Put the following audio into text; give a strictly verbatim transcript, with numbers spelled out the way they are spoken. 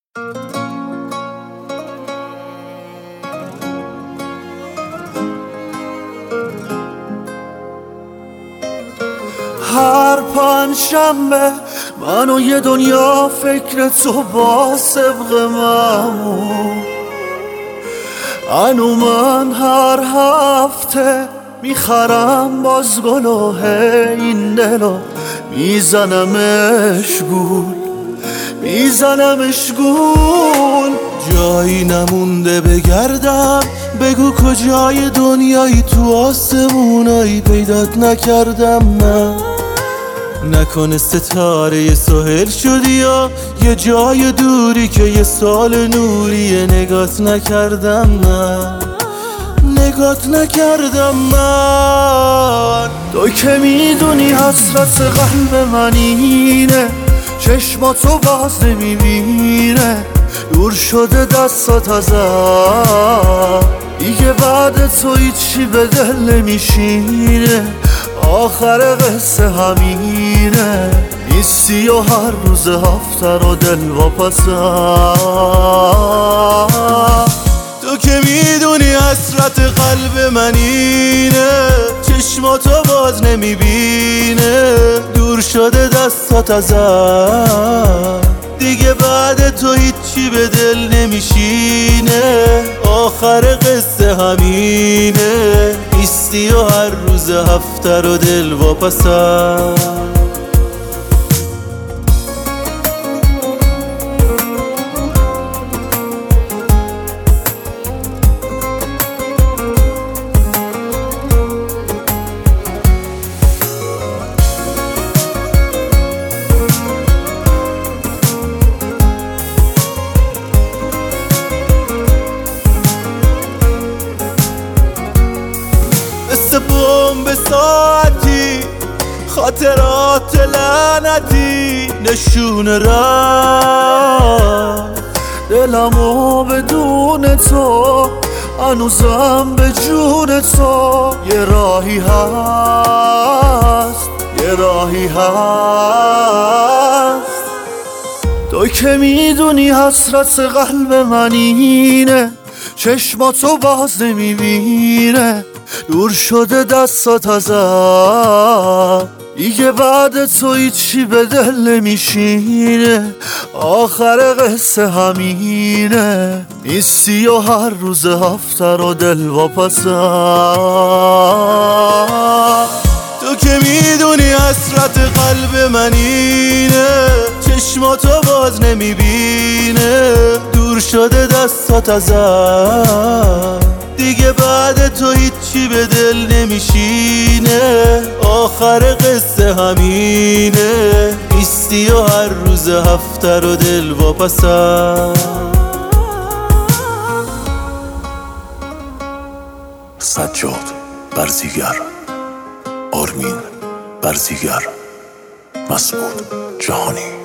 هر پنجشنبه من و یه دنیا فکر تو با سبق معمول. انو من هر هفته میخرم باز گلوه این دلو میزنمش گول میزنمش گول. جایی نمونده بگردم، بگو کجای دنیایی تو آسمونایی پیدات نکردم من. نکنه ستاره سهل شدی یا یه جای دوری که یه سال نوریه نگات نکردم من نگات نکردم من. تو که میدونی حسرت قلب من اینه، چشماتو باز نمیبینه، دور شده دستات ازم، دیگه بعد تو هیچی به دل نمیشینه، آخر قصه همینه، نیستی و هر روز هفته رو دل واپسم. تو که میدونی حسرت قلب من اینه، چشماتو باز نمیبینه، دور شده دستات ازم، دیگه بعد تو هیچی به دل نمیشینه، آخر قصه همینه، نیستی و هر روز هفته رو دل واپسم. به ساعتی خاطرات لعنتی نشونه را دلمو بدون تو هنوزم به جون تو، یه راهی هست یه راهی هست. تو که میدونی حسرت قلب من اینه، چشماتو باز نمیبینه، دور شده دستات ازم، دیگه بعد تو هیچی به دل نمیشینه، آخر قصه همینه، نیستی و هر روز هفته رو دل واپسم. تو که میدونی حسرت قلب من اینه، چشماتو باز نمیبینه، دور شده دستات ازم، دیگه بعد تو هیچی به دل نمیشینه، آخر قصه همینه، نیستی و هر روز هفته رو دل واپسم. سجاد برزیگر، آرمین برزیگر، مسعود جهانی.